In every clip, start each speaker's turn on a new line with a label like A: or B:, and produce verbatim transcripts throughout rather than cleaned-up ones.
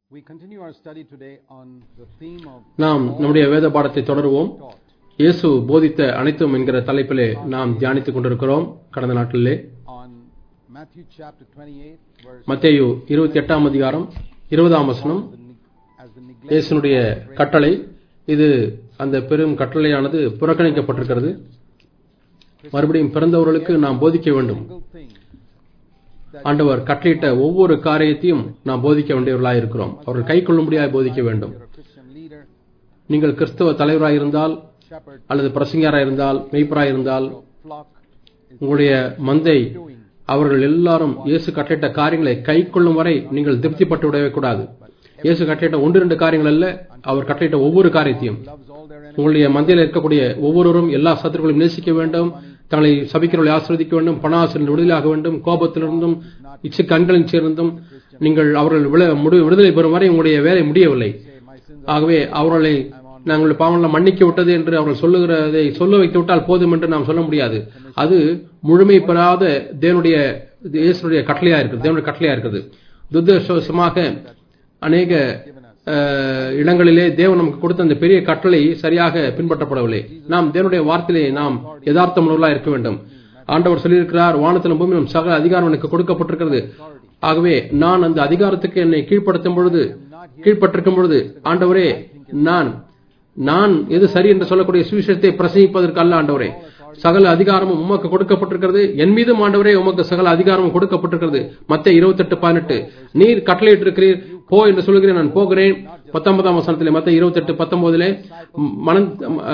A: நாம் நம்முடைய வேத பாடத்தை தொடருவோம். இயேசு போதித்த அனைத்தும் என்கிற தலைப்பிலே நாம் தியானித்துக் கொண்டிருக்கிறோம். கடந்த நாட்களிலே மத்தேயு இருபத்தி எட்டாம் அதிகாரம் இருபதாம் வசனம் இயேசுனுடைய கட்டளை. இது அந்த பெரும் கட்டளையானது புறக்கணிக்கப்பட்டிருக்கிறது. மறுபடியும் பிறந்தவர்களுக்கு நாம் போதிக்க வேண்டும். ஆண்டவர் கட்டளையிட்ட ஒவ்வொரு காரியத்தையும் நாம் போதிக்க வேண்டியவர்களாக இருக்கிறோம். அவர்கள் கை கொள்ளும்படியாக போதிக்க வேண்டும். நீங்கள் கிறிஸ்தவ தலைவராக இருந்தால் அல்லது பிரசங்கியாராக இருந்தால் மெய்ப்பராக இருந்தால் உங்களுடைய மந்தை அவர்கள் எல்லாரும் இயேசு கட்டளையிட்ட காரியங்களை கை கொள்ளும் வரை நீங்கள் திருப்திப்பட்டு விடவே கூடாது. இயேசு கட்டளையிட்ட ஒன்று இரண்டு காரியங்கள் அல்ல, அவர் கட்டளையிட்ட ஒவ்வொரு காரியத்தையும். உங்களுடைய மந்தையில் இருக்கக்கூடிய ஒவ்வொருவரும் எல்லா சத்துருக்களையும் நேசிக்க வேண்டும், தங்களை சபிக்கிறவர்களை ஆசீர்வதிக்க வேண்டும், பண ஆசிரியர் விடுதலையாக வேண்டும், கோபத்திலிருந்தும் இச்சு கண்களின் சேர்ந்தும் நீங்கள் அவர்கள் விடுதலை பெறும் வரை உங்களுடைய வேலை முடியவில்லை. ஆகவே அவர்களை நாங்கள் பாவங்களை மன்னிக்க விட்டது என்று அவர்கள் சொல்லுகிறதை சொல்ல வைத்து விட்டால் போதும் என்று நாம் சொல்ல முடியாது. அது முழுமை பெறாத தேவனுடைய இயேசுடைய கட்டளையா இருக்குது, தேவனுடைய கட்டளையா இருக்குது. துர்தர்ஷமாக அநேக இடங்களிலே தேவன் நமக்கு கொடுத்த அந்த பெரிய கட்டளை சரியாக பின்பற்றப்படவில்லை. நாம் தேவனுடைய வார்த்தையிலே நாம் யதார்த்தமுள்ளவர்களாக இருக்க வேண்டும். ஆண்டவர் சொல்லியிருக்கிறார், வானத்திலும் பூமியிலும் சகல அதிகாரம் எனக்கு கொடுக்கப்பட்டிருக்கிறது. ஆகவே நான் அந்த அதிகாரத்துக்கு என்னை கீழ்ப்படுத்தும் பொழுது கீழ்பட்டிருக்கும் பொழுது ஆண்டவரே நான் நான் எது சரி என்று சொல்லக்கூடிய சுவிசேஷத்தை பிரசங்கிப்பதற்கு அல்ல ஆண்டவரே, சகல அதிகாரமும் உமக்கு கொடுக்கப்பட்டிருக்கிறது, என் மீதும் ஆண்டவரே உமக்கு சகல அதிகாரமும் கொடுக்கப்பட்டிருக்கிறது. மத்தேயு இருபத்தி எட்டு பதினெட்டு நீர் கட்டளையிட்டு இருக்கிறீர், போ என்று சொல்லுகிறேன், நான் போகிறேன். பத்தொன்பதாம் வசனத்திலே மத்தேயு இருபத்தி எட்டு பத்தொன்பதிலே மனம்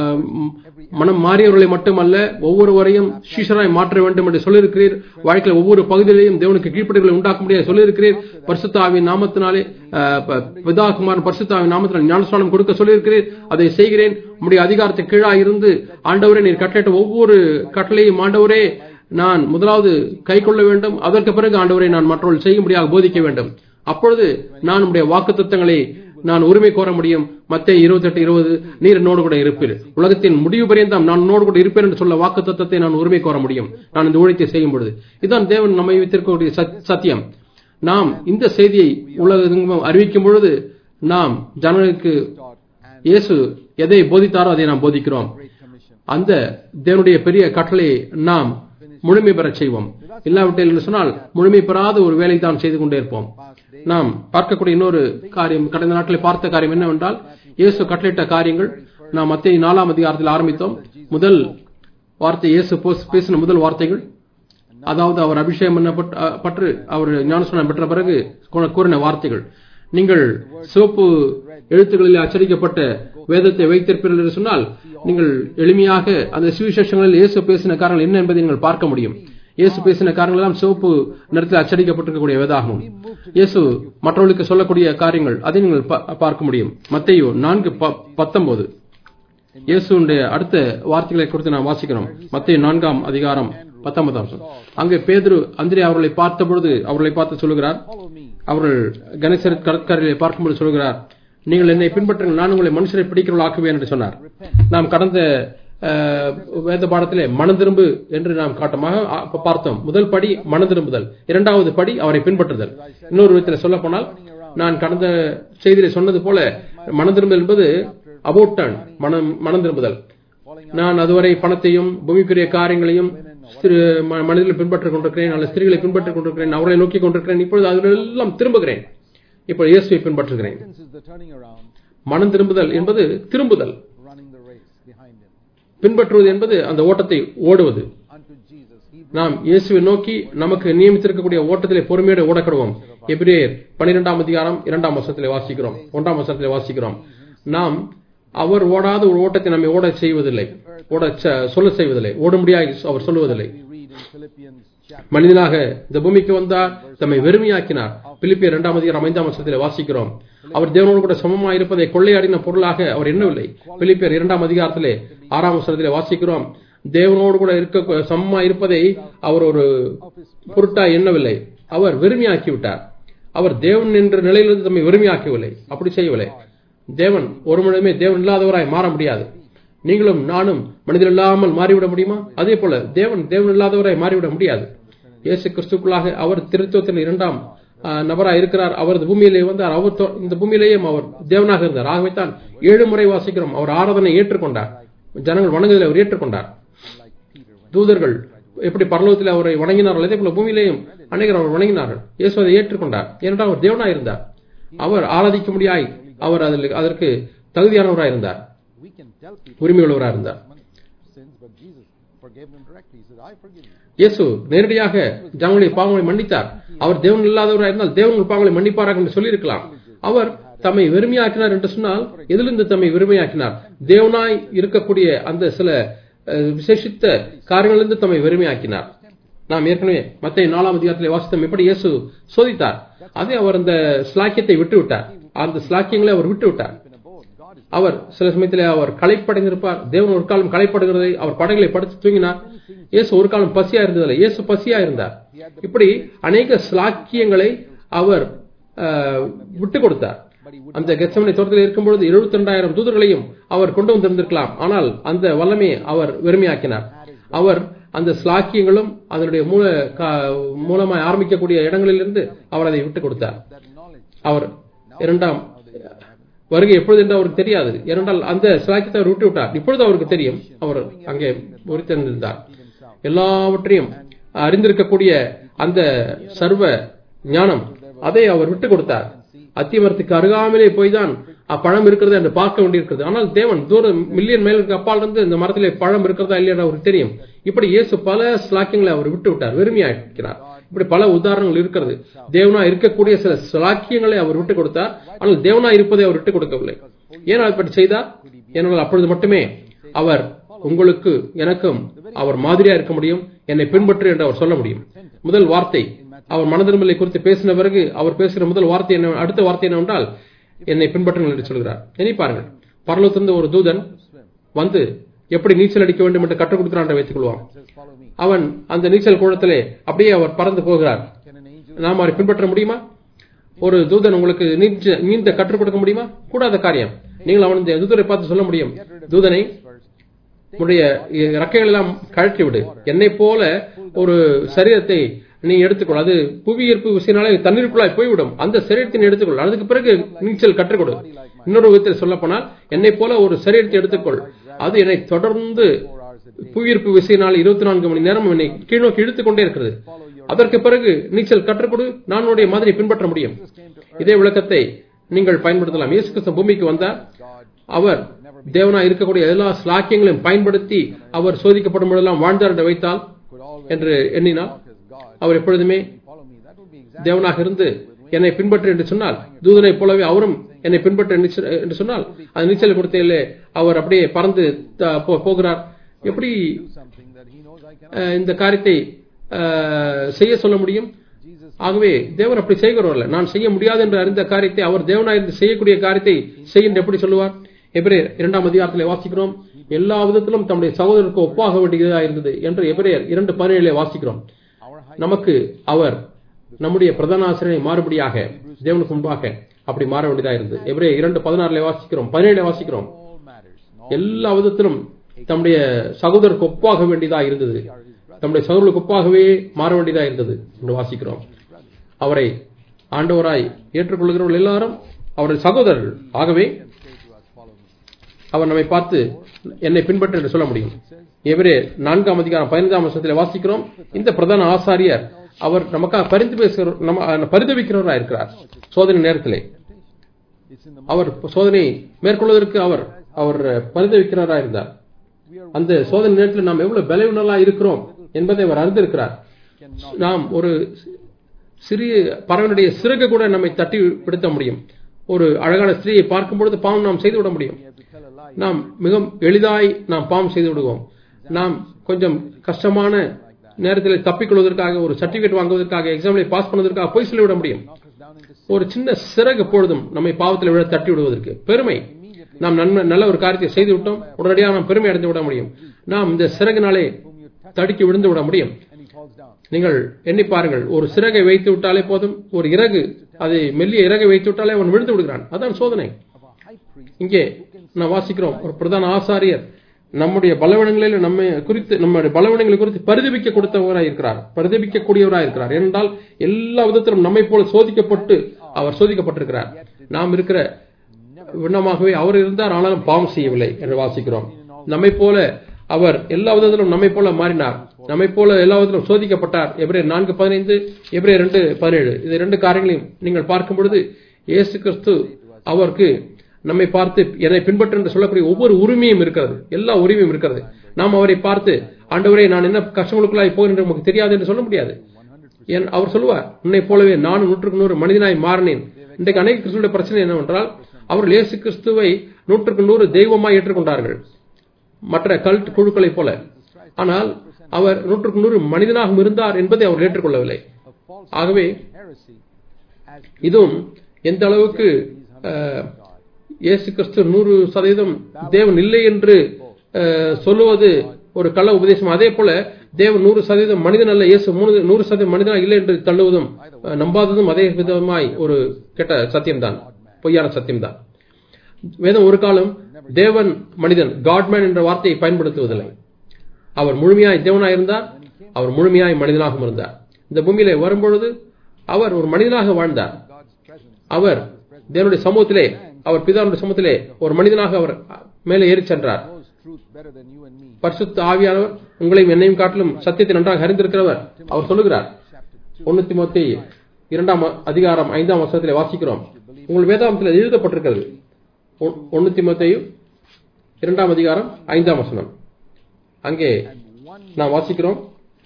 A: மனம் மாறியவர்களை மட்டுமல்ல ஒவ்வொருவரையும் சீஷராய் மாற்ற வேண்டும் என்று சொல்லியிருக்கிறீர். வாழ்க்கையில் ஒவ்வொரு பகுதியிலையும் தேவனுக்கு கீழ்ப்படிகளை உண்டாக்க முடியாது சொல்லியிருக்கிறீர். பரிசுத்த ஆவியின் நாமத்தினாலே பிதா குமாரன் பரிசுத்த ஆவியின் நாமத்தினால் ஞானஸ்நானம் கொடுக்க சொல்லியிருக்கிறீர். அதை செய்கிறேன். உம்முடைய அதிகாரத்தை கீழாக இருந்து ஆண்டவரே நீர் கட்டளையிட்ட ஒவ்வொரு கட்டளையும் ஆண்டவரே நான் முதலாவது கை கொள்ள வேண்டும். அதற்கு பிறகு ஆண்டவரை நான் மற்றவர்கள் செய்யும்படியாக போதிக்க வேண்டும். அப்பொழுது நான் உம்முடைய வாக்குத்தத்தங்களை நான் உரிமை கோர முடியும். மத்தேயு இருபத்தி எட்டு இருபது நீர் என்னோடு கூட இருப்பீர், உலகத்தின் முடிவு பரியந்தம் நான் உன்னோடு கூட இருப்பேன் என்று சொல்ல வாக்குத்தத்தத்தை நான் உரிமை கோர முடியும் நான் இந்த ஊழியத்தை செய்யும் பொழுது. இதுதான் தேவன் நம்மை வைத்திருக்கக்கூடிய சத்தியம். நாம் இந்த செய்தியை உலகம் அறிவிக்கும் பொழுது நாம் ஜனங்களுக்கு இயேசு எதை போதித்தாரோ அதை நாம் போதிக்கிறோம். அந்த தேவனுடைய பெரிய கட்டளையை நாம் முழுமை பெற செய்வோம். இல்லாவிட்டில் என்று சொன்னால் முழுமை பெறாத ஒரு வேலை தான் செய்து கொண்டே இருப்போம். நாம் பார்க்கக்கூடிய இன்னொரு காரியம், கடந்த நாட்களில் பார்த்த காரியம் என்னவென்றால் இயேசு கட்டளையிட்ட காரியங்கள். நாம் மத்தேயு நாலாம் அதிகாரத்தில் ஆரம்பித்தோம். முதல் வார்த்தை இயேசு பேசின முதல் வார்த்தைகள், அதாவது அவர் அபிஷேகம் பண்ணப்பட்டு அவர் ஞானஸ்நானம் பெற்ற பிறகு கூறின வார்த்தைகள். நீங்கள் சிவப்பு எழுத்துக்களில் அச்சடிக்கப்பட்ட வேதத்தை வைத்திருப்பீர்கள் என்று சொன்னால் நீங்கள் எளிமையாக அந்த சுவிசேஷங்களில் இயேசு பேசின காரணங்கள் என்ன என்பதை நீங்கள் பார்க்க முடியும். இயேசு பேசின காரியங்கள் எல்லாம் சிவப்பு நிறத்தில் அச்சடிக்கப்பட்டிருக்கக்கூடிய வேதாகமும் இயேசு மற்றவர்களுக்கு சொல்லக்கூடிய காரியங்கள் அதை நீங்கள் பார்க்க முடியும். மத்தேயு நான்கு பத்தொன்பது இயேசுடைய அடுத்த வார்த்தைகளை குறித்து நாம் வாசிக்கிறோம். மத்தேயு நான்காம் அதிகாரம் பத்தொன்பதாம் அங்கே பேதுரு அந்திரேயா அவர்களை பார்த்த பொழுது அவர்களை பார்த்து சொல்லுகிறார், அவர்கள் கணேசர் கடற்கரையை பார்க்கும்போது சொல்கிறார், நீங்கள் என்னை பின்பற்றுங்கள், நான் உங்களை மனுஷரை பிடிக்கிறவர்கள் ஆக்குவேன் என்று சொன்னார். நாம் கடந்த வேத பாடத்திலே மனம் திரும்பு என்று நாம் காட்டமாக பார்த்தோம். முதல் படி மனம் திரும்புதல், இரண்டாவது படி அவரை பின்பற்றுதல். இன்னொரு விதத்தில் சொல்ல போனால் நான் கடந்த செய்தியிலே சொன்னது போல மனம் திரும்புதல் என்பது அபவுட் டர்ன், மனம் மனம் திரும்புதல். நான் அதுவரை பணத்தையும் பூமிக்குரிய காரியங்களையும் மனிதர்களை பின்பற்றிக் கொண்டிருக்கிறேன், அல்ல ஸ்திரீகளை பின்பற்றிக் கொண்டிருக்கிறேன், அவரை நோக்கி கொண்டிருக்கிறேன். இப்பொழுது அதிலெல்லாம் திரும்புகிறேன், இப்ப இயேசுவை பின்பற்றுகிறேன். மனம் திரும்புதல் என்பது திரும்புதல், பின்பற்றுவது என்பது அந்த ஓட்டத்தை ஓடுவது. நாம் இயேசுவை நோக்கி நமக்கு நியமித்திருக்கக்கூடிய ஓட்டத்திலே பொறுமையோடு ஓடக்கடுவோம். எபிரேயர் பன்னிரெண்டாம் அதிகாரம் இரண்டாம் வசனத்திலே வாசிக்கிறோம், ஒன்றாம் வசனத்திலே வாசிக்கிறோம். நாம் அவர் ஓடாத ஒரு ஓட்டத்தை நம்மை ஓட செய்வதில்லை, ஓட சொல்ல செய்வதில்லை, ஓடும்படியாக அவர் சொல்லுவதில்லை. மனிதனாக இந்த பூமிக்கு வந்தார், தம்மை வெறுமையாக்கினார். பிலிப்பியர் இரண்டாம் அதிகாரம் ஐந்தாம் வசனத்திலே வாசிக்கிறோம். அவர் தேவனோடு கூட சமமாக இருப்பதை கொள்ளையாடின பொருளாக அவர் எண்ணவில்லை. பிலிப்பியர் இரண்டாம் அதிகாரத்திலே ஆறாம் வசனத்திலே வாசிக்கிறோம், தேவனோடு கூட இருக்க சமமா இருப்பதை அவர் ஒரு பொருட்டா எண்ணவில்லை, அவர் வெறுமையாக்கி விட்டார். அவர் தேவன் என்ற நிலையிலிருந்து தம்மை வெறுமையாக்கவில்லை, அப்படி செய்யவில்லை. தேவன் ஒரு மனிதமே தேவன் இல்லாதவராய் மாற முடியாது. நீங்களும் நானும் மனிதர் இல்லாமல் மாறிவிட முடியுமா? அதே போல தேவன் தேவன் இல்லாதவராய் மாறிவிட முடியாது. இயேசு கிறிஸ்துக்குள்ளாக அவர் திருத்துவத்தின் இரண்டாம் நபராக இருக்கிறார். அவர் இந்த பூமியிலே வந்தார். அவர் இந்த பூமியிலேயும் அவர் தேவனாக இருந்தார். ஆகவே தான் ஏழு முறை வாசிக்கிறோம் அவர் ஆராதனை ஏற்றுக்கொண்டார். ஜனங்கள் வணங்குதலை அவர் ஏற்றுக்கொண்டார். தூதர்கள் எப்படி பரலோகத்தில் அவரை வணங்கினார்கள் அதே போல பூமியிலேயும் அநேகர் அவர் வணங்கினார்கள். இயேசு அதை ஏற்றுக்கொண்டார். ஏனென்றால் அவர் தேவனாக இருந்தார். அவர் ஆராதிக்க முடியாய் அவர் அதில் அதற்கு தகுதியானவராக இருந்தார், உரிமை உள்ளவராக இருந்தார். இயேசு நேரடியாக ஜனங்களுடைய பாவங்களை மன்னித்தார். அவர் தேவன் இல்லாதவராக இருந்தால் தேவன் பாவங்களை மன்னிப்பாராக என்று சொல்லியிருக்கலாம். அவர் தம்மை வெறுமையாக்கினார் என்று சொன்னால் எதிலிருந்து தம்மை வெறுமையாக்கினார்? தேவனாய் இருக்கக்கூடிய அந்த சில விசேஷித்த காரியங்களிலிருந்து தம்மை வெறுமையாக்கினார். நாம் ஏற்கனவே மத்திய நாலாம் அதிகாரத்தில் வாசித்தோம் எப்படி இயேசு சோதித்தார். அதே அவர் அந்த ஸ்லாக்கியத்தை விட்டு விட்டார். அந்த ஸ்லாக்கியங்களை அவர் விட்டு விட்டார். அவர் சில சமயத்தில் அவர் களைப்படைந்திருப்பார். தேவன் ஒரு காலம் களைப்படுகிறதை அவர் படங்களை படுத்து தூங்கினார். இயேசு ஒரு காலம் பசியா இருந்ததில்லை, இயேசு பசியா இருந்தார். இப்படி அநேக ஸ்லாக்கியங்களை அவர் விட்டு கொடுத்தார். அந்த கெத்செமனே தோட்டத்தில் இருக்கும்பொழுது எழுபத்தி இரண்டாயிரம் தூதர்களையும் அவர் கொண்டு வந்திருந்திருக்கலாம். ஆனால் அந்த வல்லமையை அவர் வெறுமையாக்கினார். அவர் அந்த ஸ்லாக்கியங்களும் அதனுடைய மூல மூலமாய் ஆரம்பிக்கக்கூடிய இடங்களிலிருந்து அவர் அதை விட்டுக் கொடுத்தார். அவர் இரண்டாம் வருகை எப்பொழுது என்று அவருக்கு தெரியாது. ஏனென்றால் அந்த ஸ்லாக்கியத்தை அவர் விட்டு விட்டார். இப்பொழுது அவருக்கு தெரியும். அவர் அங்கே உரித்திருந்தார். எல்லாவற்றையும் அறிந்திருக்கக்கூடிய அந்த சர்வ ஞானம் அதை அவர் விட்டுக் கொடுத்தார். அத்திமரத்துக்கு அருகாமலே போய்தான் பழம் இருக்கிறது என்று பார்க்க வேண்டியிருக்கிறது. ஆனால் தேவன் தூரம் மில்லியன் மைலுக்கு அப்பால் இருந்து இந்த மரத்திலே பழம் இருக்கிறதா இல்லையா அவருக்கு தெரியும். இப்படி இயேசு பல ஸ்லாக்கியங்களை அவர் விட்டு விட்டார், வெறுமையாக்கிறார். இப்படி பல உதாரணங்கள் இருக்கிறது. தேவனா இருக்கக்கூடிய சில ஸ்லாக்கியங்களை அவர் விட்டுக் கொடுத்தார். ஆனால் தேவனா இருப்பதை அவர் விட்டுக் கொடுக்கவில்லை. ஏன் அப்படி செய்தார்? ஏனால் அப்பொழுது மட்டுமே அவர் உங்களுக்கு எனக்கும் அவர் மாதிரியா இருக்க முடியும், என்னை பின்பற்று என்று அவர் சொல்ல முடியும். முதல் வார்த்தை அவர் மனதிரும்பலை குறித்து பேசின பிறகு அவர் பேசுகிற முதல் வார்த்தை என்ன, அடுத்த வார்த்தை என்னவென்றால் என்னை பின்பற்றுங்கள் என்று சொல்கிறார். நினைப்பார்கள், பரலோகத்திலிருந்து ஒரு தூதன் வந்து எப்படி நீச்சல் அடிக்க வேண்டும் என்று கற்றுக் கொடுக்கிறான் என்று வைத்துக் கொள்வான். அவன் அந்த நீச்சல் குளத்திலே அப்படியே அவர் பறந்து போகிறார். நாம் அவரை பின்பற்ற முடியுமா? ஒரு தூதன் உங்களுக்கு நீந்த கற்றுக் கொடுக்க முடியுமா? கூடாத காரியம். நீங்கள் அவன் தூதரை பார்த்து சொல்ல முடியும், தூதனை உடைய இறக்கைகள் எல்லாம் கழற்றி விடு, என்னை போல ஒரு சரீரத்தை நீ எடுத்துக்கொள், அது புவியீர்ப்பு விசையினாலே தண்ணீருக்குள்ளாய் போய்விடும், அந்த சரீரத்தை எடுத்துக்கொள், அதுக்கு பிறகு நீச்சல் கற்றுக் கொடு. இன்னொரு விதத்தில் சொல்ல போனால் என்னை போல ஒரு சரீரத்தை எடுத்துக்கொள், அது என்னை தொடர்ந்து புவியீர்ப்பு விசையினால் இருபத்தி நான்கு மணி நேரம் என்னை கீழ்நோக்கி இழுத்துக் கொண்டே இருக்கிறது. அதற்கு பிறகு நீச்சல் கற்றுக்கொடு, நான் உடைய மாதிரி பின்பற்ற முடியும். இதே விளக்கத்தை நீங்கள் பயன்படுத்தலாம். இயேசு கிறிஸ்து பூமிக்கு வந்தார். அவர் தேவனா இருக்கக்கூடிய எல்லா ஸ்லாக்கியங்களையும் பயன்படுத்தி அவர் சோதிக்கப்படும் பொழுதெல்லாம் வாழ்ந்தார் என்று வைத்தால் என்று எண்ணினால் அவர் எப்பொழுதுமே தேவனாக இருந்து என்னை பின்பற்று என்று சொன்னால், தூதனை போலவே அவரும் என்னை பின்பற்று என்று சொன்னால், அந்த நீச்சல் கொடுத்தையிலே அவர் அப்படியே பறந்து போகிறார். எப்படி இந்த காரியத்தை செய்ய சொல்ல முடியும்? ஆகவே தேவன் அப்படி செய்கிறவர்கள், நான் செய்ய முடியாது என்று அறிந்த காரியத்தை அவர் தேவனாயிருந்து செய்யக்கூடிய காரியத்தை செய்ய எப்படி சொல்லுவார்? எபிரேயர் இரண்டாம் அதிகாரத்திலே வாசிக்கிறோம், எல்லா விதத்திலும் தம்முடைய சகோதரருக்கு ஒப்பாக வேண்டியதாக இருந்தது என்று எபிரேயர் இரண்டு பதினேழு வாசிக்கிறோம். நமக்கு அவர் நம்முடைய பிரதான ஆசிரியரை மாறுபடியாக தேவனுக்கு முன்பாக அப்படி மாற வேண்டியதாக இருந்தது. எபிரேயர் இரண்டு பதினாறுல வாசிக்கிறோம், பதினேழு வாசிக்கிறோம், எல்லா விதத்திலும் தம்முடைய சகோதரருக்கு ஒப்பாக வேண்டியதாக இருந்தது, தம்முடைய சகோதரருக்கு ஒப்பாகவே மாற வேண்டியதாக இருந்தது என்று வாசிக்கிறோம். அவரை ஆண்டவராய் ஏற்றுக்கொள்கிறவர்கள் எல்லாரும் அவருடைய சகோதரர்கள். ஆகவே அவர் நம்மை பார்த்து என்னை பின்பற்று என்று சொல்ல முடியும். எபிரேயர் நான்காம் அதிகாரம் பதினைந்தாம் வருஷத்தில் வாசிக்கிறோம், இந்த பிரதான ஆசாரியர் அவர் நமக்காக பரிந்து பேசுகிற பரிதவிக்கிறவராக இருக்கிறார். சோதனை நேரத்திலே அவர் சோதனை மேற்கொள்வதற்கு அவர் அவர் பரிதவிக்கிறவராக இருந்தார். அந்த சோதனை நேரத்தில் நாம் எவ்வளவு பலவீனர்களா இருக்கிறோம் என்பதை அவர் அறிந்திருக்கிறார். நாம் ஒரு சிறிய பறவையுடைய சிறகு கூட நம்மை தட்டி விடுத்த முடியும். ஒரு அழகான ஸ்திரீயை பார்க்கும் பொழுது பாவம் நாம் செய்துவிட முடியும். நாம் மிக எளிதாய் நாம் பாவம் செய்து விடுவோம். நாம் கொஞ்சம் கஷ்டமான நேரத்தில் தப்பிக்கொள்வதற்காக, ஒரு சர்டிபிகேட் வாங்குவதற்காக, எக்ஸாமில் பாஸ் பண்ணுவதற்காக போய் சொல்லிவிட முடியும். ஒரு சின்ன சிறகு பொழுதும் நம்மை பாவத்தில் விட தட்டி விடுவதற்கு பெருமை, நாம் நன்மை நல்ல ஒரு காரியத்தை செய்து விட்டோம், உடனடியாக நாம் பெருமை அடைந்து விட முடியும். நாம் இந்த சிறகுனாலே தடுக்கி விழுந்து விட முடியும். நீங்கள் எண்ணி பாருங்கள், ஒரு சிறகை வைத்து விட்டாலே போதும், ஒரு இறகு, அதை மெல்லிய இறகை வைத்து விட்டாலே அவன் விழுந்து விடுகிறான். அதான் சோதனை. இங்கே நாம் வாசிக்கிறோம், ஒரு பிரதான ஆசாரியர் நம்முடைய பலவீனங்களில் நம்மை குறித்து நம்முடைய பலவீனங்களை குறித்து பரிதபிக்க கொடுத்தவராய் இருக்கிறார், பரிதபிக்கக்கூடியவராய் இருக்கிறார். ஏனென்றால் எல்லா விதத்திலும் நம்மை போல சோதிக்கப்பட்டு அவர் சோதிக்கப்பட்டிருக்கிறார். நாம் இருக்கிற விண்ணமாகவே அவர் இருந்தார், ஆனாலும் பாவம் செய்யவில்லை என்று வாசிக்கிறோம். நம்மை போல அவர் எல்லா விதத்திலும் நம்மை போல மாறினார், நம்மை போல எல்லா விதத்திலும் சோதிக்கப்பட்டார். எபிரேயர் நான்கு பதினைந்து, எபிரேயர் இரண்டு பதினேழு, இந்த இரண்டு காரியங்களையும் நீங்கள் பார்க்கும் பொழுது இயேசு கிறிஸ்து அவருக்கு நம்மை பார்த்து என்னை பின்பற்று என்று சொல்லக்கூடிய ஒவ்வொரு உரிமையும் இருக்கிறது, எல்லா உரிமையும் இருக்கிறது. நாம் அவரை பார்த்து ஆண்டவரே நான் என்ன கஷ்டங்களுக்குள்ளாய் போகிறேன் என்று நமக்கு தெரியாது என்று சொல்ல முடியாது. அவர் சொல்லுவார், உன்னை போலவே நானும் நூற்றுக்கு நூறு மனிதனாய் மாறினேன். இன்றைக்கு அநேக கிறிஸ்துவ பிரச்சனை என்னவென்றால் அவர்கள் இயேசு கிறிஸ்துவை நூற்றுக்கு நூறு தெய்வமாய் ஏற்றுக்கொண்டார்கள், மற்ற கல்ட் குழுக்களை போல. ஆனால் அவர் நூற்றுக்கு நூறு மனிதனாக இருந்தார் என்பதை அவர் ஏற்றுக்கொள்ளவில்லை. ஆகவே இதுவும் எந்த அளவுக்கு இயேசு கிறிஸ்து நூறு சதவீதம் தேவன் இல்லை என்று சொல்லுவது ஒரு கள்ள உபதேசம். அதே போல தேவன் நூறு சதவீதம் மனிதன் அல்ல, இயேசு நூறு சதவீதம் மனிதனா இல்லை என்று தள்ளுவதும் நம்பாததும் அதே விதமாய் ஒரு கெட்ட சத்தியம்தான், பொய்யான சத்தியம்தான். வேதம் ஒரு காலம் தேவன் மனிதன் காட்மேன் என்ற வார்த்தையை பயன்படுத்துவதில்லை. அவர் முழுமையாய் தேவனாய் இருந்தார், அவர் முழுமையாய் மனிதனாகவும் இருந்தார். இந்த பூமியிலே வரும்பொழுது அவர் ஒரு மனிதனாக வாழ்ந்தார். அவர் தேவனுடைய சமூகத்திலே, அவர் பிதாவுடைய சமூகத்திலே ஒரு மனிதனாக அவர் மேலே ஏறி சென்றார். பரிசுத்த ஆவியானவர் உங்களையும் என்னையும் காட்டிலும் சத்தியத்தை நன்றாக அறிந்திருக்கிறவர். அவர் சொல்லுகிறார், ஒன்னு தீமோத்தேயு இரண்டாம் அதிகாரம் ஐந்தாம் வசனத்திலே வாசிக்கிறோம். உங்கள் வேதாகமத்தில் எழுதப்பட்டிருக்கிறது. ஒன்னு தீமோத்தேயு இரண்டாம் அதிகாரம் ஐந்தாம் வசனம். அங்கே நாம் வாசிக்கிறோம்,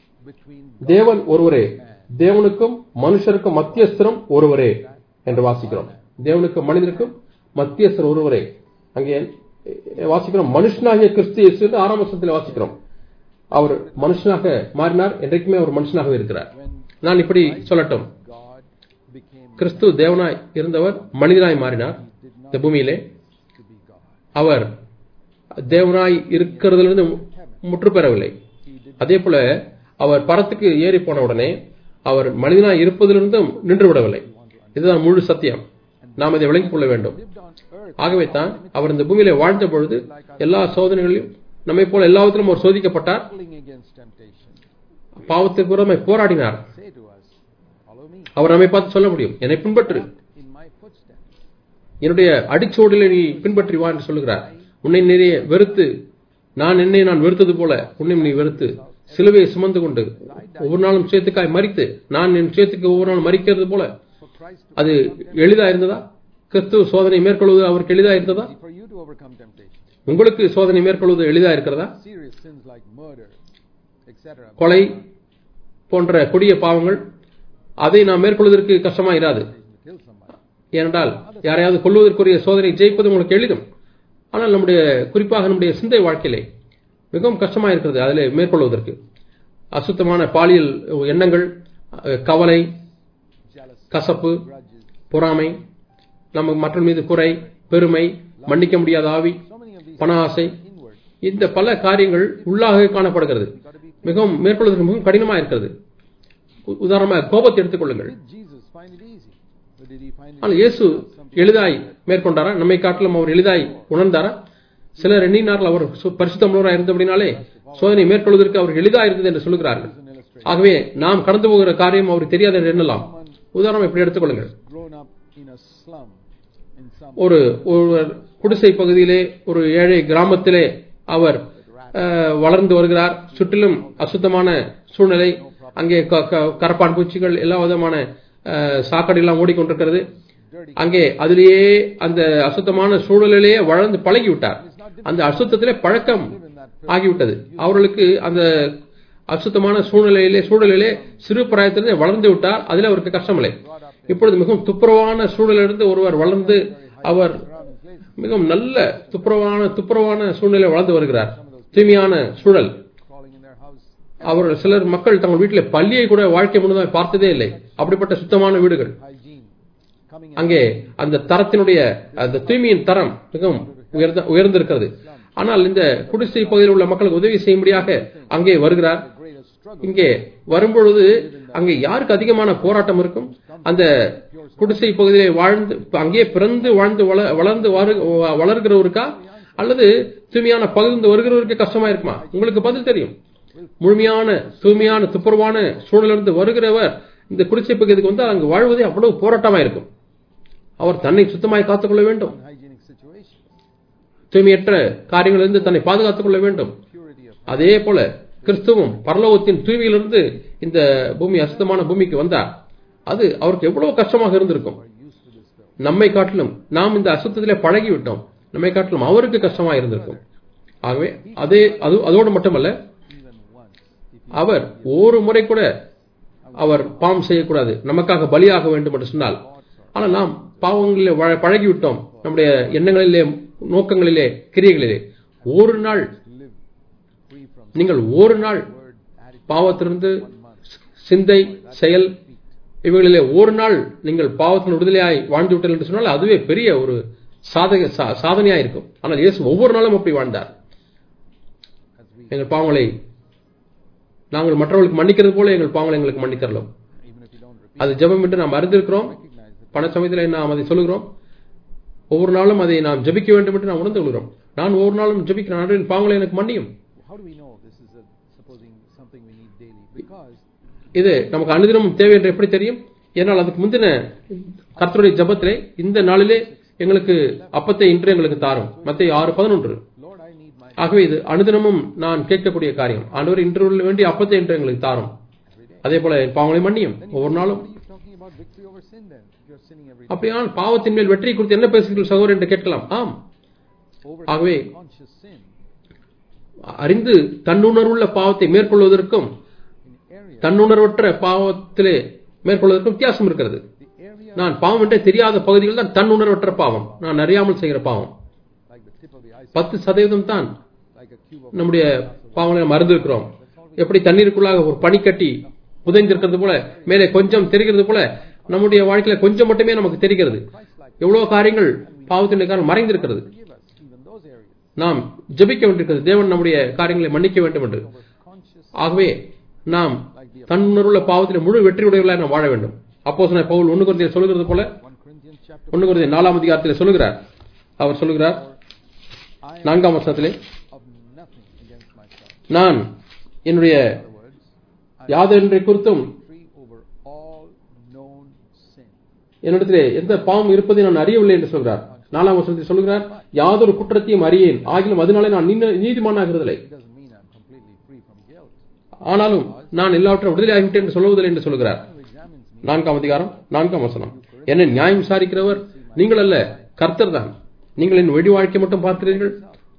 A: தேவன் ஒருவரே, தேவனுக்கும் மனுஷருக்கும் மத்தியஸ்தரும் ஒருவரே என்று வாசிக்கிறோம். தேவனுக்கும் மனிதனுக்கும் மத்தியஸ்தர் ஒருவரே. அங்கே வாசிக்கிறோம், மனுஷனாகிய கிறிஸ்து இயேசு என்று ஆறாம் வசனத்தில் வாசிக்கிறோம். அவர் மனுஷனாக மாறினார், என்றைக்குமே அவர் மனுஷனாகவே இருக்கிறார். நான் இப்படி சொல்லட்டும், கிறிஸ்து தேவனாய் இருந்தவர் மனிதனாய் மாறினார் இந்த பூமியிலே. அவர் தேவனாய் இருக்கிறதிலிருந்து முற்று பெறவில்லை. அதே போல அவர் பரத்துக்கு ஏறி போன உடனே அவர் மனிதனாய் இருப்பதிலிருந்தும் நின்று விடவில்லை. இதுதான் முழு சத்தியம். நாம் இதை விளங்கிக் கொள்ள வேண்டும். ஆகவே தான் அவர் இந்த பூமியில வாழ்ந்த பொழுது எல்லா சோதனைகளிலும் நம்மை போல எல்லாவற்றிலும் அவர் சோதிக்கப்பட்டார், பாவத்திற்கு விரோதமாய் போராடினார். அவர் நம்மை பார்த்து சொல்ல முடியும், என்னை பின்பற்று, என்னுடைய அடிச்சோடில நீ பின்பற்றி வா என்று சொல்லுகிறார். உன்னை நிறைய வெறுத்து நான் என்னை நான் வெறுத்தது போல உன்னை நீ வெறுத்து சிலுவையை சுமந்து கொண்டு ஒவ்வொரு நாளும் சேத்துக்காய் மரித்து நான் என் சேத்துக்கு ஒவ்வொரு நாளும் மரிக்கிறது போல அது எளிதா இருந்ததா? கிறிஸ்துவ சோதனை மேற்கொள்வது அவருக்கு எளிதா இருந்ததா? உங்களுக்கு சோதனை மேற்கொள்வது எளிதா இருக்கிறதா? கொலை போன்ற கொடிய பாவங்கள், அதை நாம் மேற்கொள்வதற்கு கஷ்டமா இராது. ஏனென்றால் யாரையாவது கொள்வதற்குரிய சோதனை ஜெயிப்பது உங்களுக்கு எளிதும். ஆனால் நம்முடைய குறிப்பாக நம்முடைய சிந்தை வாழ்க்கையிலே மிகவும் கஷ்டமா இருக்கிறது அதில் மேற்கொள்வதற்கு. அசுத்தமான பாலியல் எண்ணங்கள், கவலை, கசப்பு, பொறாமை, நமக்கு மற்ற மீது குறை, பெருமை, மன்னிக்க முடியாத ஆவி, பண ஆசை, இந்த பல காரியங்கள் உள்ளாக காணப்படுகிறது. மிகவும் மேற்கொள்வதற்கு மிகவும் கடினமா இருக்கிறது. உதாரணமாக கோபத்தை எடுத்துக் கொள்ளுங்கள். ஆனால் இயேசு எளிதாய் மேற்கொண்டாரா? நம்மை காட்டிலும் அவர் எளிதாய் உணர்ந்தாரா? சிலர் எண்ணினார்கள் அவர் பரிசுத்தமுள்ளவராக இருந்தபடினாலே சோதனை மேற்கொள்வதற்கு அவர் எளிதாக இருந்தது என்று சொல்லுகிறார்கள். ஆகவே நாம் கடந்து போகிற காரியம் அவருக்கு தெரியாது என்று எண்ணலாம். உதாரணம் இப்படி எடுத்துக் கொள்ளுங்கள். ஒரு குடிசை பகுதியிலே ஒரு ஏழை கிராமத்திலே அவர் வளர்ந்து வருகிறார். சுற்றிலும் அசுத்தமான சூழ்நிலை, அங்கே கரப்பான் பூச்சிகள், எல்லா விதமான சாக்கடை எல்லாம் ஓடிக்கொண்டிருக்கிறது. அங்கே அதிலேயே அந்த அசுத்தமான சூழலிலேயே வளர்ந்து பழகிவிட்டார். அந்த அசுத்தத்திலே பழக்கம் ஆகிவிட்டது. அவர்களுக்கு அந்த அசுத்தமான சூழ்நிலையிலே சூழலிலே சிறு பிராயத்திலிருந்து வளர்ந்து விட்டார். அதில் அவருக்கு கஷ்டமில்லை. இப்பொழுது மிகவும் துப்புரவான சூழலிலிருந்து ஒருவர் வளர்ந்து அவர் மிகவும் நல்ல துப்புரவான துப்புரவான சூழ்நிலை வளர்ந்து வருகிறார். தூய்மையான சூழல். அவர்கள் சிலர் மக்கள் தங்கள் வீட்டில் பள்ளியை கூட வாழ்க்கை முழுவதும் பார்த்ததே இல்லை. அப்படிப்பட்ட சுத்தமான வீடுகள். அங்கே அந்த தரத்தினுடைய அந்த தூய்மையின் தரம் மிகவும் உயர்ந்திருக்கிறது. ஆனால் இந்த குடிசை பகுதியில் உள்ள மக்களுக்கு உதவி செய்யும்படியாக அங்கே வருகிறார். இங்கே வரும்பொழுது அங்கே யாருக்கு அதிகமான போராட்டம் இருக்கும்? அந்த குடிசை பகுதியிலே வாழ்ந்து அங்கே பிறந்து வாழ்ந்து வளர்ந்து வளர்கிறவருக்கா, அல்லது தூய்மையான பகுதிந்து வருகிறவருக்கு கஷ்டமா இருக்குமா? உங்களுக்கு பதில் தெரியும். முழுமையான தூய்மையான துப்புரவான சூழலிருந்து வருகிறவர் இந்த குடிசை பகுதிக்கு வந்து அங்கு வாழ்வதே அவ்வளவு போராட்டமா இருக்கும். அவர் தன்னை சுத்தமாய் காத்துக்கொள்ள வேண்டும். தூய்மையற்ற காரியங்களிலிருந்து தன்னை பாதுகாத்துக் கொள்ள வேண்டும். அதே போல கிறிஸ்துவும் பரலோகத்தின் தூய்மையிலிருந்து இந்த பூமி அசுத்தமான பூமிக்கு வந்தார். அது அவருக்கு எவ்வளவு கஷ்டமாக இருந்திருக்கும். நம்மை காட்டிலும் நாம் இந்த அசுத்தத்திலே பழகிவிட்டோம். நம்மை காட்டிலும் அவருக்கு கஷ்டமா இருந்திருக்கும். ஆகவே அதே அதோடு மட்டுமல்ல, அவர் ஒரு முறை கூட அவர் பாவம் செய்யக்கூடாது, நமக்காக பலியாக வேண்டும் என்று சொன்னால். ஆனால் நாம் பாவங்களிலே பழகிவிட்டோம். நம்முடைய எண்ணங்களிலே, நோக்கங்களிலே, கிரியைகளிலே ஒரு நாள் நீங்கள் ஒரு நாள் பாவத்திலிருந்து சிந்தை செயல் இவைகளிலே ஒரு நாள் நீங்கள் பாவத்தின் விடுதலையாய் வாழ்ந்து விட்டீர்கள் என்று சொன்னால் அதுவே பெரிய ஒரு சாதக சாதனையா இருக்கும். ஆனால் இயேசு ஒவ்வொரு நாளும் அப்படி வாழ்ந்தார். எங்கள் பாவங்களை நாங்கள் மற்றவர்களுக்கு மன்னிக்கிறது போல எங்கள் பாவங்களை எங்களுக்கு மன்னித்தரலாம். அது ஜெபம் என்று நாம் அறிந்திருக்கிறோம். பண சமயத்தில் நாம் அதை சொல்லுகிறோம். ஒவ்வொரு நாளும் அதை நாம் ஜெபிக்க வேண்டும் என்று நாம் உணர்ந்து கொள்கிறோம். நான் ஒவ்வொரு நாளும் ஜெபிக்கிறேன், பாவங்களை எனக்கு மன்னியும். இது நமக்கு அனுதினமும் தேவை என்று எப்படி தெரியும்? ஏனால் அதுக்கு முந்தின கர்த்தருடைய ஜெபத்திலே இந்த நாளிலே எங்களுக்கு அப்பத்தை இன்று எங்களுக்கு தாரும், மத்தேயு ஆறு பதினொன்று. ஆகவே இது அனுதினமும் நான் கேட்கக்கூடிய காரியம். ஆண்டவர் இன்று உள்ள வேண்டிய அப்பத்தை இன்று எங்களுக்கு தாரும். அதே போல பாவங்களை மன்னியும் ஒவ்வொரு நாளும். அப்படியானால் பாவத்தின் மேல் வெற்றி குறித்து என்ன பேசுகிறீர்கள் சகோதரர் என்று கேட்கலாம். ஆம், ஆகவே அறிந்து தன்னுணர்வுள்ள பாவத்தை மேற்கொள்வதற்கும் தன்னுணர்வற்ற பாவத்திலே மேற்கொள்வதற்கும் வித்தியாசம் இருக்கிறது. நான் பாவம் என்றே தெரியாத பகுதிகள் தான் தன்னுணர்வற்ற பாவம், நான் அறியாமல் செய்கிற பாவம். பத்து சதவீதம் தான் நம்முடைய பாவங்களை மறந்திருக்கிறோம். எப்படி தண்ணீருக்குள்ளாக ஒரு பனிக்கட்டி புதைந்திருக்கிறது போல மேலே கொஞ்சம் தெரிகிறது போல நம்முடைய வாழ்க்கையில கொஞ்சம் மட்டுமே நமக்கு தெரிகிறது. எவ்வளவு காரியங்கள் பாவத்தின் காரணம் மறைந்திருக்கிறது. நாம் ஜெபிக்க வேண்டியிருக்கிறது, தேவன் நம்முடைய காரியங்களை மன்னிக்க வேண்டும் என்று. ஆகவே நாம் தன்னுணர்வுள்ள பாவத்தில் முழு வெற்றியுடையவர்களாக நாம் வாழ வேண்டும். அப்போஸ்தலனாகிய பவுல் ஒன்று கொரிந்தியர் சொல்கிறது போல ஒன்று கொரிந்தியர் நாலாம் அதிகாரத்தில் சொல்லுகிறார். அவர் சொல்லுகிறார் நான்காம் வசனத்திலே, நான் என்னுடைய யாதொன்றை குறித்தும் என்னிடத்திலே எந்த பாவம் இருப்பதை நான் அறியவில்லை என்று சொல்கிறார். நாலாம் வசனத்தில் சொல்லுகிறார், யாதொரு குற்றத்தையும் அறியேன், ஆகிலும் அதனாலே நான் நீதிமானாகிறதில்லை, ஆனாலும் நான் எல்லாவற்றையும் விடுதலை ஆகிவிட்டேன் என்று சொல்லுவதில்லை என்று சொல்லுகிறார். நான்காம் அதிகாரம் நான்காம் வசனம். என்னை நியாயம் விசாரிக்கிறவர் நீங்கள் அல்ல, கர்த்தர் தான். நீங்கள் என் வெடி வாழ்க்கை மட்டும் பார்க்கிறீர்கள்,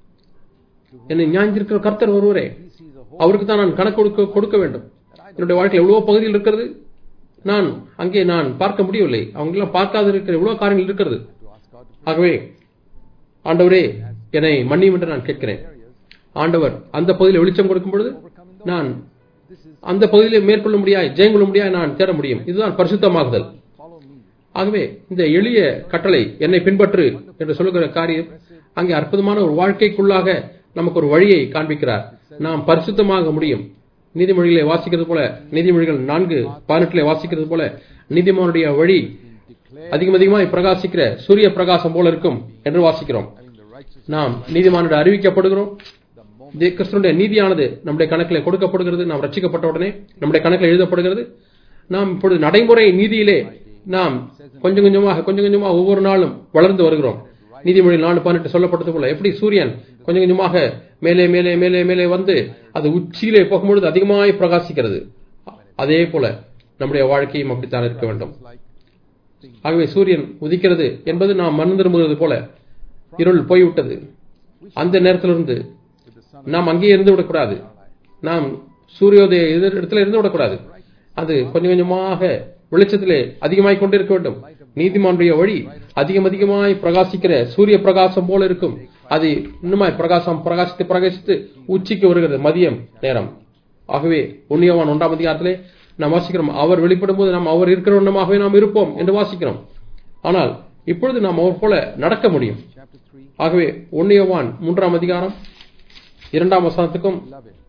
A: என்னை நியாயந்திருக்கிற கர்த்தர் ஒருவரே, அவருக்கு தான் நான் கணக்கு கொடுக்க கொடுக்க வேண்டும். என்னுடைய வாழ்க்கையில் எவ்வளவு பகுதியில் இருக்கிறது, நான் அங்கே நான் பார்க்க முடியவில்லை. அவங்க எல்லாம் பார்க்காத இருக்கிற எவ்வளவு காரியங்கள் இருக்கிறது. ஆகவே ஆண்டவரே என்னை மன்னியும் என்று நான் கேட்கிறேன். ஆண்டவர் அந்த பகுதியில் வெளிச்சம் கொடுக்கும் பொழுது நான் அந்த பகுதியிலே மேற்கொள்ள முடியாது, ஜெயங்கொள்ள முடியாது, நான் தேட முடியும். இதுதான் பரிசுத்தமாகுதல். ஆகவே இந்த எளிய கட்டளை என்னை பின்பற்று என்று சொல்லுகிற காரியம் அங்கே அற்புதமான ஒரு வாழ்க்கைக்குள்ளாக நமக்கு ஒரு வழியை காண்பிக்கிறார். நாம் பரிசுத்தமாக முடியும். நீதிமொழிகளை வாசிக்கிறது போல, நீதிமொழிகள் நான்கு பதினெட்டுல வாசிக்கிறது போல, நீதிமானுடைய வழி அதிகம் அதிகமாக பிரகாசிக்கிற சூரிய பிரகாசம் போல இருக்கும் என்று வாசிக்கிறோம். நாம் நீதிமானுடைய அறிவிக்கப்படுகிறோம். கிறிஸ்துவினுடைய நீதியானது நம்முடைய கணக்கில் கொடுக்கப்படுகிறது. நாம் ரட்சிக்கப்பட்ட உடனே நம்முடைய கணக்கில் எழுதப்படுகிறது. நாம் இப்பொழுது நடைமுறை நீதியிலே நாம் கொஞ்சம் கொஞ்சமாக கொஞ்சம் கொஞ்சமாக ஒவ்வொரு நாளும் வளர்ந்து வருகிறோம். நீதிமொழி நாலு பதினெட்டு சொல்லப்பட்டது போல எப்படி சூரியன் கொஞ்சம் கொஞ்சமாக மேலே மேலே மேலே மேலே வந்து அது உச்சியிலே போகும்பொழுது அதிகமாக பிரகாசிக்கிறது, அதே போல நம்முடைய வாழ்க்கையும் அப்படித்தான் இருக்க வேண்டும். ஆகவே சூரியன் உதிக்கிறது என்பது நாம் மண் திரும்புகிறது போல இருள் போய்விட்டது. அந்த நேரத்திலிருந்து நாம் அங்கே இருந்து விடக்கூடாது. நாம் சூரியோதய இடத்துல இருந்து விடக்கூடாது. அது கொஞ்சம் கொஞ்சமாக வெளிச்சத்திலே அதிகமாய் கொண்டிருக்க வேண்டும். நீதிமானுடைய வழி அதிகம் அதிகமாய் பிரகாசிக்கிற சூரிய பிரகாசம் போல இருக்கும். அது இன்னுமாய் பிரகாசம் பிரகாசித்து பிரகாசித்து உச்சிக்கு வருகிறது மதியம் நேரம். ஆகவே ஒன்னியவான் ஒன்றாம் அதிகாரத்திலே நாம் வாசிக்கிறோம், அவர் வெளிப்படும் போது நாம் அவர் இருக்கிற வண்ணமாகவே நாம் இருப்போம் என்று வாசிக்கிறோம். ஆனால் இப்பொழுது நாம் அவர் போல நடக்க முடியும். ஆகவே ஒன்னியவான் மூன்றாம் அதிகாரம் இரண்டாம் வசனத்துக்கும்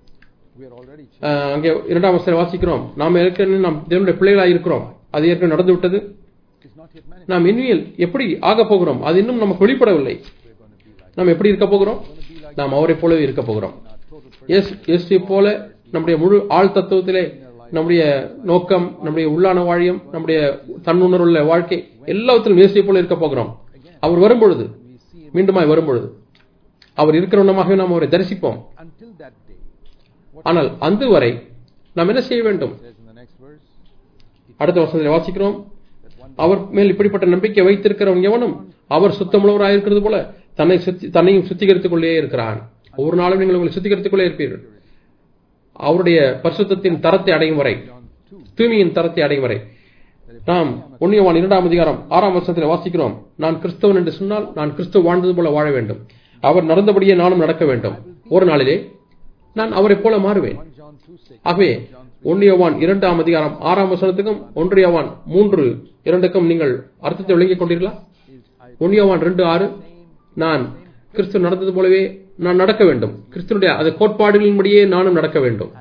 A: அங்கே இரண்டாம் வசனம் வாசிக்கிறோம், நாம் ஏற்கனவே நாம் தேவனுடைய பிள்ளைகளாக இருக்கிறோம், அது ஏற்கனவே நடந்து விட்டது. நாம் இனிமேல் எப்படி ஆக போகிறோம் அது இன்னும் நமக்கு வெளிப்படவில்லை. நாம் எப்படி இருக்க போகிறோம்? நாம் அவரை போலவே இருக்க போகிறோம். இயேசு போல நம்முடைய முழு ஆள் தத்துவத்திலே நம்முடைய நோக்கம், நம்முடைய உள்ளான வாழியம், நம்முடைய தன்னுணர்வுள்ள வாழ்க்கை எல்லாத்திலும் இயேசு போல இருக்க போகிறோம். அவர் வரும்பொழுது, மீண்டுமாய் வரும்பொழுது அவர் இருக்கிறவனமாகவே நாம் அவரை தரிசிப்போம். ஆனால் அந்த வரை நாம் என்ன செய்ய வேண்டும்? அடுத்த வசனத்தில் வாசிக்கிறோம், அவர் மேல் இப்படிப்பட்ட நம்பிக்கை வைத்திருக்கிறவன் எவனும் அவர் சுத்தமுள்ளவராக இருக்கிறது போல தன்னை தன்னையும் சுத்திகரித்துக் கொண்டே இருக்கிறான். ஒவ்வொரு நாளும் நீங்கள் உங்களை சுத்திகரித்துக் கொண்டே இருப்பீர்கள். அவருடைய பரிசுத்தத்தின் தரத்தை அடையும் வரை, தூய்மையின் தரத்தை அடையும் வரை. நாம் ஒன்று யோவான் இரண்டாம் அதிகாரம் ஆறாம் வசனத்தில் வாசிக்கிறோம், நான் கிறிஸ்தவன் என்று சொன்னால் நான் கிறிஸ்துவ வாழ்ந்தது போல வாழ வேண்டும். அவர் நடந்தபடியே நானும் நடக்க வேண்டும். ஒரு நாளிலே நான் அவரை போல மாறுவேன். ஆகவே ஒன்று யோவான் இரண்டாம் அதிகாரம் ஆறாம் வசனத்துக்கும் ஒன்று யோவான் மூன்று இரண்டுக்கும் நீங்கள் அர்த்தத்தை விளங்கிக் கொண்டீர்களா? ஒன்று யோவான் ரெண்டு ஆறு, நான் கிறிஸ்து நடந்தது போலவே நான் நடக்க வேண்டும். கிறிஸ்துனுடைய அது கோட்பாடுகளின்படியே நானும் நடக்க வேண்டும்.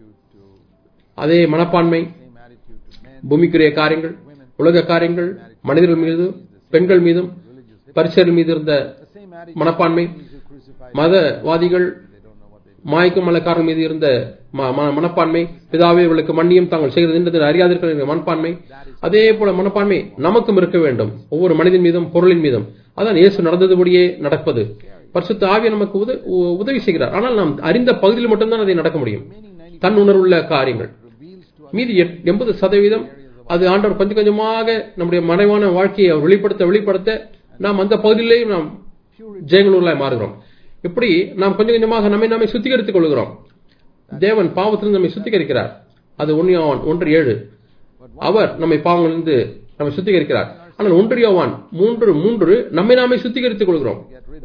A: அதே மனப்பான்மை, பூமிக்குரிய காரியங்கள், உலக காரியங்கள், மனிதர்கள் மீது, பெண்கள் மீதும், பரிசர்கள் மீது இருந்த மனப்பான்மை, மதவாதிகள், மாய்க்கும் மலக்காரர்கள் மீது இருந்த மனப்பான்மை, பிதாவே இவர்களுக்கு மன்னியும் தாங்கள் செய்கிறது என்று அறியாதிருக்கிற மனப்பான்மை, அதே போல மனப்பான்மை நமக்கும் இருக்க வேண்டும். ஒவ்வொரு மனிதன் மீதும் பொருளின் மீதும். அதான் இயேசு நடந்ததுபடியே நடப்பது. பரிசுத்த ஆவியை நமக்கு உதவி செய்கிறார். ஆனால் நாம் அறிந்த பகுதியில் மட்டும்தான் அதை நடக்க முடியும். தன் உணர்வுள்ள காரியங்கள் மீதி எண்பது சதவீதம் அது ஆண்டவர் கொஞ்சம் கொஞ்சமாக நம்முடைய மறைவான வாழ்க்கையை அவர் வெளிப்படுத்த வெளிப்படுத்த நாம் அந்த பகுதியிலேயும் நாம் ஜெயங்களூர்லாய் மாறுகிறோம். இப்படி நாம் கொஞ்சம் கொஞ்சமாக நம்மை நாமே சுத்திகரித்துக் கொள்கிறோம். தேவன் பாவத்திலிருந்து நம்மை சுத்திகரிக்கிறார். அது ஒன்று யோவான் ஒன்று ஏழு. அவர் நம்மை பாவங்களிலிருந்து நம்மை சுத்திகரிக்கிறார். ஆனால் ஒன்று யோவான் மூன்று மூன்று நம்மை நாமே சுத்திகரித்துக் கொள்கிறோம்.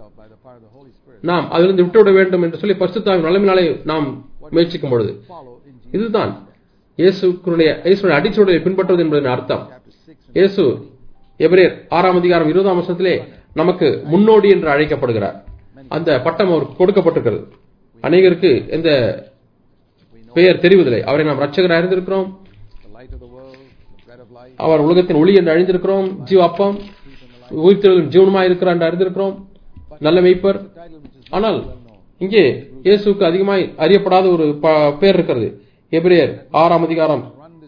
A: நாம் அதிலிருந்து விட்டுவிட வேண்டும் என்று சொல்லி பரிசுத்தாவின் நலமினாலே நாம் முயற்சிக்கும் பொழுது இதுதான் இயேசுடைய இயேசுடைய அடிச்சுவடை பின்பற்றுவது என்பதன் அர்த்தம். இயேசு எபிரேயர் ஆறாம் அதிகாரம் இருபதாம் வருஷத்திலே நமக்கு முன்னோடி என்று அழைக்கப்படுகிறார். அந்த பட்டம் அவருக்கு கொடுக்கப்பட்டிருக்கிறது. அநேகருக்கு இந்த பெயர் தெரிவதில்லை. அவரை நாம் ரட்சகராக அறிந்திருக்கிறோம். அவர் உலகத்தின் ஒளி என்று அழிந்திருக்கிறோம். ஜீவ அப்பம், உயிர்த்தெழுதலும் ஜீவனமாய் இருக்கிறார் என்று அறிந்திருக்கிறோம். நல்ல மெய்ப்பர். ஆனால் இங்கே இயேசுக்கு அதிகமாய் அறியப்படாத ஒரு பெயர் இருக்கிறது. எபிரேயர் ஆறாம் அதிகாரம்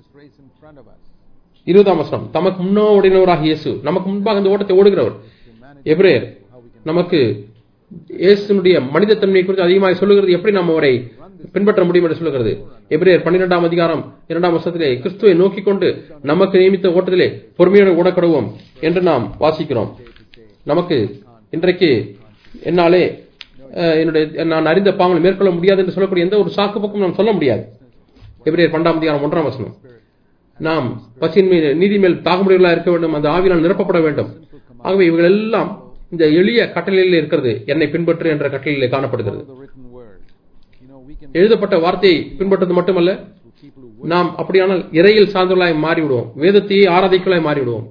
A: இருபதாம் வசனம், தமக்கு முன்னோடினவராக இயேசு, நமக்கு முன்பாக இந்த ஓட்டத்தை ஓடுகிறவர். எபிரேயர் நமக்கு இயேசுனுடைய மனித தன்மையை குறித்து அதிகமாக சொல்லுகிறது. எப்படி நாம் அவரை பின்பற்ற முடியும் என்று சொல்லுகிறது. எபிரேயர் பன்னிரெண்டாம் அதிகாரம் இரண்டாம் வருஷத்திலே கிறிஸ்துவை நோக்கிக் கொண்டு நமக்கு நியமித்த ஓட்டத்திலே பொறுமையோடு ஓடக்கடுவோம் என்று நாம் வாசிக்கிறோம். நமக்கு இன்றைக்கு என்னாலே என்னுடைய நான் அறிந்த பாவங்களை மேற்கொள்ள முடியாது என்று சொல்லக்கூடிய எந்த ஒரு சாக்கு பக்கம் நாம் சொல்ல முடியாது. எபிரேயர் பன்னெண்டாம் அதிகாரம் ஒன்றாம் வசனம், நாம் பசியின் மேல் நீதி மேல் தாகமுடையவர்களாக இருக்க வேண்டும், அந்த ஆவியால் நிரப்பப்பட வேண்டும். ஆகவே இவர்கள் எல்லாம் இந்த எளிய கட்டளையில் இருக்கிறது. என்னை பின்பற்று என்ற கட்டளையிலே காணப்படுகிறது. எழுதப்பட்ட வார்த்தையை பின்பற்றது மட்டுமல்ல, நாம் அப்படியானால் இறையில் சார்ந்தவர்களாய் மாறிவிடுவோம். வேதத்தையே ஆராதிக்கலாய் மாறிவிடுவோம்.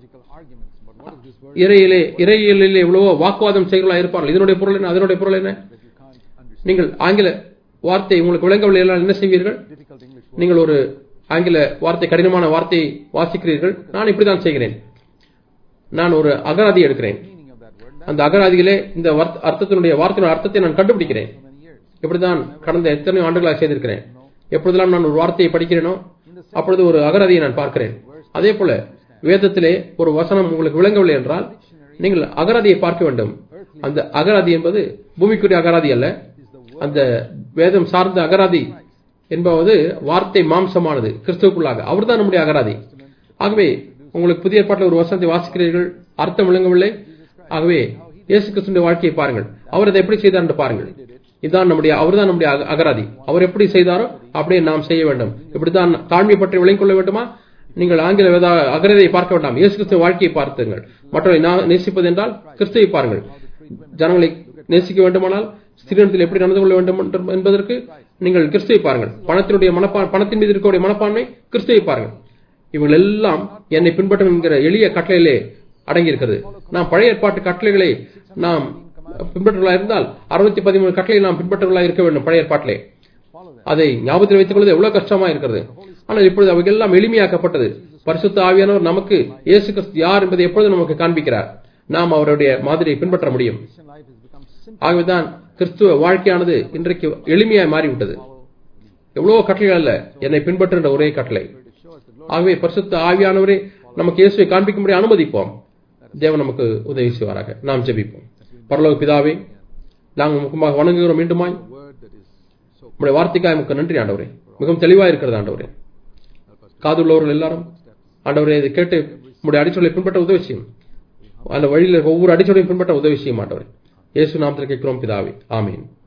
A: இறையிலே இறையிலே எவ்வளவோ வாக்குவாதம் செய்கிறவர்களாக இருப்பார்கள். இதனுடைய பொருள் என்ன, அதனுடைய பொருள் என்ன? நீங்கள் ஆங்கில வார்த்தை உங்களுக்கு விளங்கவில்லை என்றால் என்ன செய்வீர்கள்? நீங்கள் ஒரு ஆங்கில வார்த்தை, கடினமான வார்த்தையை வாசிக்கிறீர்கள். நான் இப்படித்தான் செய்கிறேன். நான் ஒரு அகராதி எடுக்கிறேன். அந்த அகராதியிலே இந்த அர்த்தத்தினுடைய வார்த்தையின் அர்த்தத்தை நான் கண்டுபிடிக்கிறேன். இப்படிதான் கடந்த எத்தனை ஆண்டுகளாக செய்திருக்கிறேன். எப்பொழுதெல்லாம் நான் ஒரு வார்த்தையை படிக்கிறேனோ அப்பொழுது ஒரு அகராதியை நான் பார்க்கிறேன். அதே போல வேதத்திலே ஒரு வசனம் உங்களுக்கு விளங்கவில்லை என்றால் நீங்கள் அகராதியை பார்க்க வேண்டும். அந்த அகராதி என்பது பூமிக்குரிய அகராதி அல்ல. அந்த வேதம் சார்ந்த அகராதி என்பது வார்த்தை மாம்சமானது, கிறிஸ்துவுக்குள்ளாக. அவர் தான் நம்முடைய அகராதி. ஆகவே உங்களுக்கு புதிய ஏற்பாட்டில் ஒரு வசனத்தை வாசிக்கிறீர்கள், அர்த்தம் விளங்கவில்லை. ஆகவே இயேசு கிறிஸ்துவின் வாழ்க்கையை பாருங்கள். அவர் அதை எப்படி செய்தார் என்று பாருங்கள். இதுதான் நம்முடைய அவர் தான் நம்முடைய அகராதி. அவர் எப்படி செய்தாரோ அப்படியே நாம் செய்ய வேண்டும். இப்படித்தான் தாழ்மை பற்றி விளங்கிக் கொள்ள வேண்டுமா? நீங்கள் ஆங்கில வேத அகராதியை பார்க்க வேண்டாம். இயேசு கிறிஸ்துவின் வாழ்க்கையை பார்த்துங்கள். மற்றவரை நேசிப்பது என்றால் கிறிஸ்துவை பாருங்கள். ஜனங்களை நேசிக்க வேண்டுமானால் ஸ்திரீனிடத்தில் எப்படி நடந்து கொள்ள வேண்டும் என்பதற்கு நீங்கள் கிறிஸ்துவை பாருங்கள். பணத்தினுடைய மனப்பா பணத்தின் மீது இருக்கக்கூடிய மனப்பான்மை, கிறிஸ்துவை பாருங்கள். இவங்க எல்லாம் என்னை பின்பற்றும் என்கிற எளிய கட்டளையிலே அடங்கி இருக்கிறது. நாம் பழைய ஏற்பாட்டு கட்டளைகளை நாம் பின்பற்றுவதாக இருந்தால் அறுநூத்தி பதிமூணு கட்டளை நாம் பின்பற்றுவதாக இருக்க வேண்டும். பழைய ஏற்பாட்டிலே அதை ஞாபகத்தில் வைத்துக் கொள்வது எவ்வளவு கஷ்டமா இருக்கிறது. ஆனால் இப்பொழுது அவைகள் எல்லாம் எளிமையாக்கப்பட்டது. பரிசுத்த ஆவியானவர் நமக்கு இயேசு கிறிஸ்து யார் என்பதை எப்பொழுது நமக்கு காண்பிக்கிறார். நாம் அவருடைய மாதிரியை பின்பற்ற முடியும். ஆகவேதான் கிறிஸ்துவ வாழ்க்கையானது இன்றைக்கு எளிமையாய் மாறிவிட்டது. எவ்வளவு கட்டளைகள் அல்ல, என்னை பின்பற்றுகின்ற ஒரே கட்டளை. ஆகவே பரிசுத்த ஆவியானவரே நமக்கு இயேசுவை காண்பிக்கும்படி அனுமதிப்போம். தேவன் நமக்கு உதவி செய்வாராக. நாம் ஜெபிப்போம். பரலோக பிதாவே, நாங்கள் முகமாக வணங்குகிறோம். மீண்டுமாய் உங்களுடைய வார்த்தைக்காக நமக்கு நன்றி ஆண்டவரே. மிகவும் தெளிவாக இருக்கிறது ஆண்டவரே. காதுள்ளவர்கள் எல்லாரும் ஆண்டவரே இதை கேட்டு உங்களுடைய அடிச்சொலை பின்பற்ற உதவி செய்யும். அந்த வழியில் ஒவ்வொரு அடிச்சொலையும் பின்பற்ற உதவி செய்யும் ஆண்டவரே. இயேசு நாமத்தில் கேட்கிறோம் பிதாவே. ஆமீன்.